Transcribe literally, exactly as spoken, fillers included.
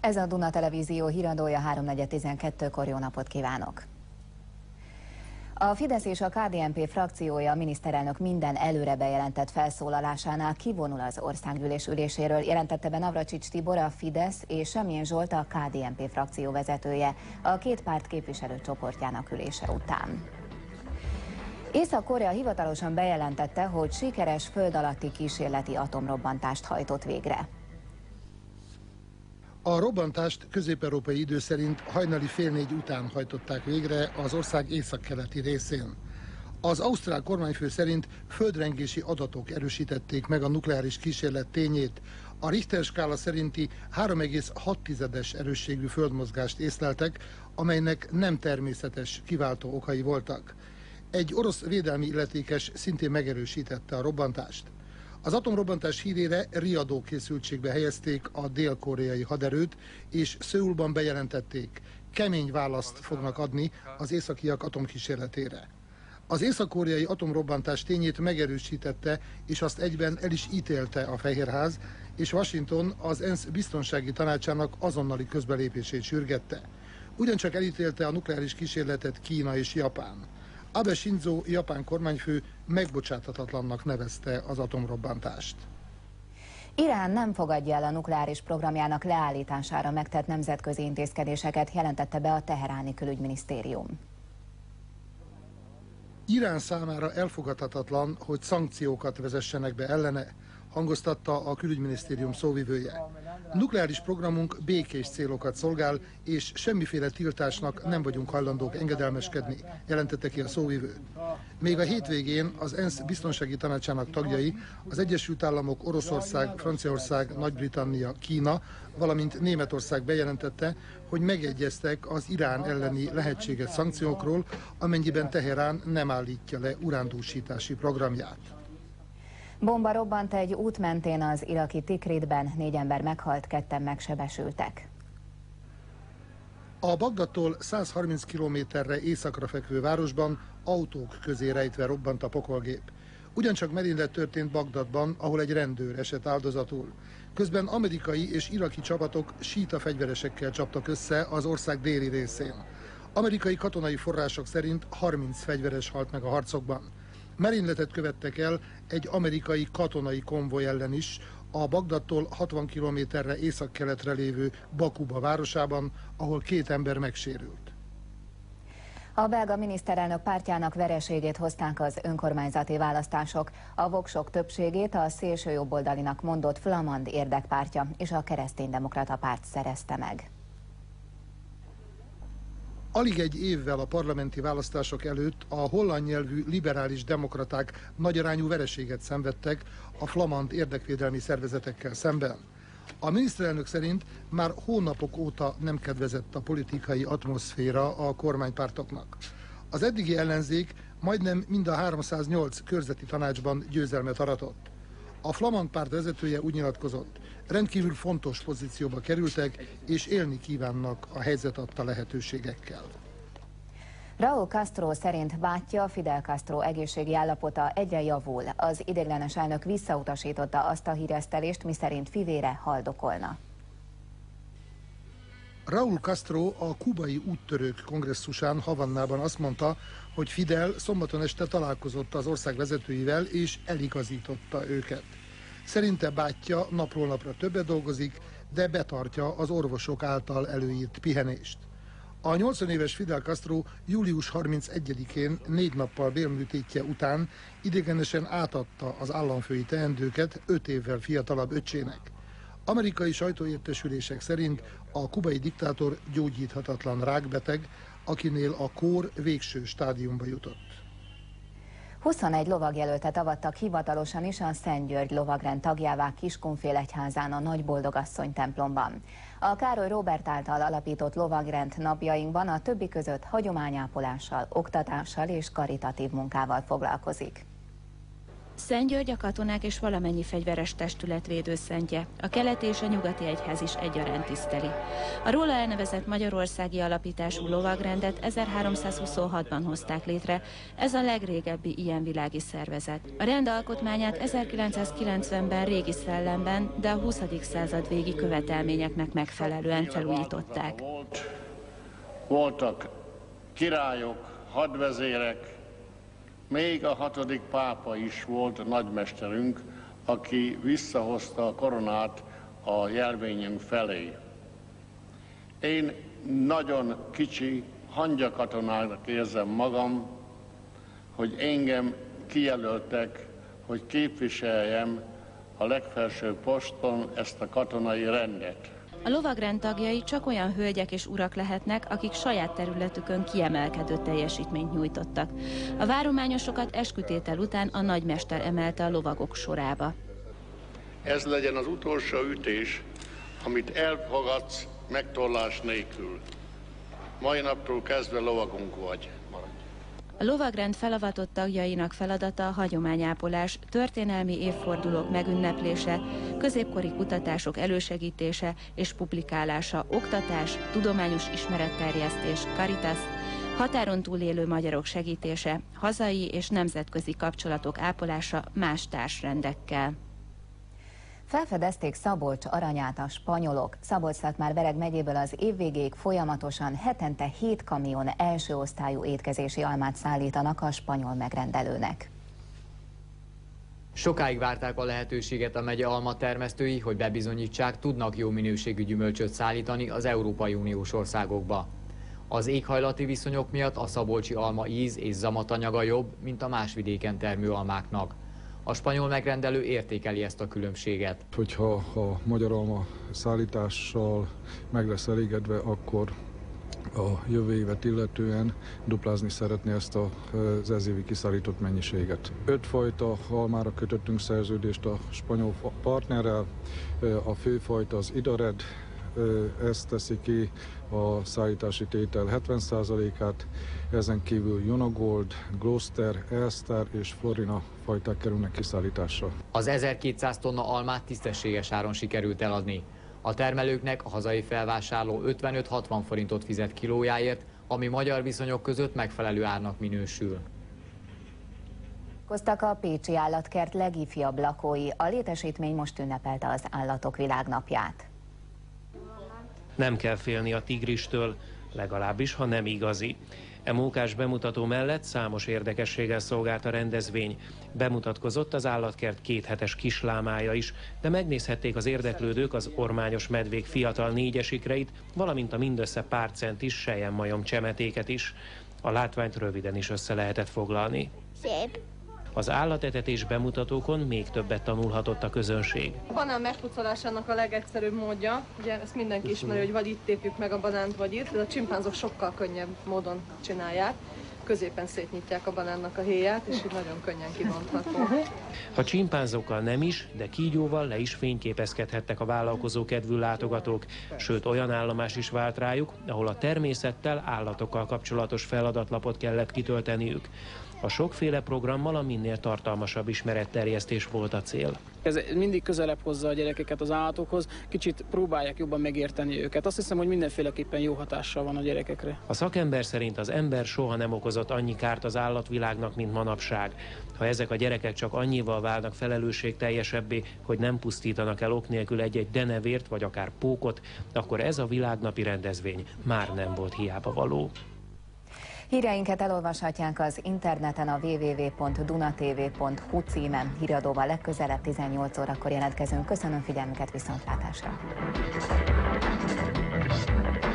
Ez a Duna Televízió híradója háromnegyed tizenkettőkor, jó napot kívánok! A Fidesz és a ká dé en pé frakciója a miniszterelnök minden előre bejelentett felszólalásánál kivonul az országgyűlés üléséről, jelentette be Navracsics Tibor, a Fidesz, és Semjén Zsolt, a ká dé en pé frakció vezetője a két párt képviselőcsoportjának ülése után. Észak-Korea hivatalosan bejelentette, hogy sikeres föld alatti kísérleti atomrobbantást hajtott végre. A robbantást közép-európai idő szerint hajnali fél négy után hajtották végre az ország északkeleti részén. Az ausztrál kormányfő szerint földrengési adatok erősítették meg a nukleáris kísérlet tényét. A Richter skála szerinti három egész hat tizedes erősségű földmozgást észleltek, amelynek nem természetes kiváltó okai voltak. Egy orosz védelmi illetékes szintén megerősítette a robbantást. Az atomrobbantás hírére riadó készültségbe helyezték a dél-koreai haderőt, és Szöulban bejelentették, kemény választ fognak adni az északiak atomkísérletére. Az észak-koreai atomrobbantás tényét megerősítette, és azt egyben el is ítélte a Fehérház, és Washington az ENSZ biztonsági tanácsának azonnali közbelépését sürgette. Ugyancsak elítélte a nukleáris kísérletet Kína és Japán. Abe Shinzo japán kormányfő megbocsáthatatlannak nevezte az atomrobbantást. Irán nem fogadja el a nukleáris programjának leállítására megtett nemzetközi intézkedéseket, jelentette be a teheráni külügyminisztérium. Irán számára elfogadhatatlan, hogy szankciókat vezessenek be ellene, hangoztatta a külügyminisztérium szóvivője. Nukleáris programunk békés célokat szolgál, és semmiféle tiltásnak nem vagyunk hajlandók engedelmeskedni, jelentette ki a szóvivő. Még a hétvégén az ENSZ biztonsági tanácsának tagjai, az Egyesült Államok, Oroszország, Franciaország, Nagy-Britannia, Kína, valamint Németország bejelentette, hogy megegyeztek az Irán elleni lehetséges szankciókról, amennyiben Teherán nem állítja le urándúsítási programját. Bomba robbant egy út mentén az iraki Tikritben, négy ember meghalt, ketten megsebesültek. A Bagdadtól száz harminc kilométerre északra fekvő városban autók közé rejtve robbant a pokolgép. Ugyancsak merénylet történt Bagdadban, ahol egy rendőr esett áldozatul. Közben amerikai és iraki csapatok síta fegyveresekkel csaptak össze az ország déli részén. Amerikai katonai források szerint harminc fegyveres halt meg a harcokban. Merényletet követtek el egy amerikai katonai konvoj ellen is, a Bagdadtól hatvan kilométerre északkeletre lévő Bakuba városában, ahol két ember megsérült. A belga miniszterelnök pártjának vereségét hozták az önkormányzati választások. A voksok többségét a szélsőjobboldalinak mondott Flamand érdekpártja és a kereszténydemokrata párt szerezte meg. Alig egy évvel a parlamenti választások előtt a holland nyelvű liberális demokraták nagyarányú vereséget szenvedtek a flamand érdekvédelmi szervezetekkel szemben. A miniszterelnök szerint már hónapok óta nem kedvezett a politikai atmoszféra a kormánypártoknak. Az eddigi ellenzék majdnem mind a háromszáznyolc körzeti tanácsban győzelmet aratott. A flamand párt vezetője úgy nyilatkozott, rendkívül fontos pozícióba kerültek, és élni kívánnak a helyzet adta lehetőségekkel. Raúl Castro szerint bátyja, Fidel Castro egészségi állapota egyre javul. Az ideiglenes elnök visszautasította azt a híresztelést, miszerint fivére haldokolna. Raúl Castro a kubai úttörők kongresszusán Havannában azt mondta, hogy Fidel szombaton este találkozott az ország vezetőivel és eligazította őket. Szerinte bátyja napról napra többet dolgozik, de betartja az orvosok által előírt pihenést. A nyolcvan éves Fidel Castro július harmincegyedikén négy nappal bélműtétje után idegenesen átadta az államfői teendőket öt évvel fiatalabb öccsének. Amerikai sajtóértesülések szerint a kubai diktátor gyógyíthatatlan rákbeteg, akinél a kór végső stádiumba jutott. huszonegy lovagjelöltet avattak hivatalosan is a Szent György lovagrend tagjává Kiskunfélegyházán a Nagyboldogasszony templomban. A Károly Róbert által alapított lovagrend napjainkban a többi között hagyományápolással, oktatással és karitatív munkával foglalkozik. Szentgyörgy a katonák és valamennyi fegyveres testület védőszentje. A keleti és a nyugati egyház is egyaránt tiszteli. A róla elnevezett magyarországi alapítású lovagrendet ezerháromszázhuszonhatban hozták létre. Ez a legrégebbi ilyen világi szervezet. A rend alkotmányát ezerkilencszázkilencvenben régi szellemben, de a huszadik század végi követelményeknek megfelelően felújították. Voltak királyok, hadvezérek, még a hatodik pápa is volt nagymesterünk, aki visszahozta a koronát a jelvényünk felé. Én nagyon kicsi hangyakatonának érzem magam, hogy engem kijelöltek, hogy képviseljem a legfelsőbb poston ezt a katonai rendet. A lovagrend tagjai csak olyan hölgyek és urak lehetnek, akik saját területükön kiemelkedő teljesítményt nyújtottak. A várományosokat eskütétel után a nagymester emelte a lovagok sorába. Ez legyen az utolsó ütés, amit elfogadsz megtorlás nélkül. Mai naptól kezdve lovagunk vagy. Maradj. A lovagrend felavatott tagjainak feladata a hagyományápolás, történelmi évfordulók megünneplése, középkori kutatások elősegítése és publikálása, oktatás, tudományos ismeretterjesztés, Caritas, határon túlélő magyarok segítése, hazai és nemzetközi kapcsolatok ápolása más társrendekkel. Felfedezték Szabolcs aranyát a spanyolok. Szabolcs-Szatmár-Bereg megyéből az év végéig folyamatosan hetente hét kamion első osztályú étkezési almát szállítanak a spanyol megrendelőnek. Sokáig várták a lehetőséget a megye almatermesztői, hogy bebizonyítsák, tudnak jó minőségű gyümölcsöt szállítani az Európai Uniós országokba. Az éghajlati viszonyok miatt a szabolcsi alma íz és zamatanyaga jobb, mint a más vidéken termő almáknak. A spanyol megrendelő értékeli ezt a különbséget. Hogyha a magyar alma szállítással meg lesz elégedve, akkor a jövő évet illetően duplázni szeretné ezt az ez évi kiszállított mennyiséget. Öt fajta almára kötöttünk szerződést a spanyol partnerrel. A főfajta az Idared, ez teszi ki a szállítási tétel hetven százalékát, ezen kívül Jonagold, Gloucester, Elstar és Florina fajták kerülnek kiszállításra. Az ezerkétszáz tonna almát tisztességes áron sikerült eladni. A termelőknek a hazai felvásárló ötvenöt-hatvan forintot fizet kilójáért, ami magyar viszonyok között megfelelő árnak minősül. Koztak a pécsi állatkert legifjabb lakói. A létesítmény most ünnepelte az Állatok Világnapját. Nem kell félni a tigristől, legalábbis, ha nem igazi. E mókás bemutató mellett számos érdekességgel szolgált a rendezvény. Bemutatkozott az állatkert kéthetes kislámája is, de megnézhették az érdeklődők az ormányos medvék fiatal négyesikrait, valamint a mindössze pár centis selyemmajom csemetéket is. A látványt röviden is össze lehetett foglalni. Szép. Az állatetetés bemutatókon még többet tanulhatott a közönség. A banán megpucolásának a legegyszerűbb módja, ugye ezt mindenki ismeri, hogy vagy itt tépjük meg a banánt, vagy itt, de a csimpánzok sokkal könnyebb módon csinálják. Középen szétnyitják a banánnak a héját, és így nagyon könnyen kibontható. Ha csimpánzokkal nem is, de kígyóval le is fényképezkedhettek a vállalkozó kedvű látogatók, sőt olyan állomás is vált rájuk, ahol a természettel, állatokkal kapcsolatos feladatlapot kellett kitölteniük. A sokféle programmal a minél tartalmasabb ismeretterjesztés volt a cél. Ez mindig közelebb hozza a gyerekeket az állatokhoz, kicsit próbálják jobban megérteni őket. Azt hiszem, hogy mindenféleképpen jó hatással van a gyerekekre. A szakember szerint az ember soha nem okozott annyi kárt az állatvilágnak, mint manapság. Ha ezek a gyerekek csak annyival válnak felelősségteljesebbé, hogy nem pusztítanak el ok nélkül egy-egy denevért vagy akár pókot, akkor ez a világnapi rendezvény már nem volt hiába való. Híreinket elolvashatják az interneten a double-u double-u double-u pont dunatv pont hu címen. Híradóval legközelebb tizennyolc órakor jelentkezünk. Köszönöm figyelmüket, viszontlátásra!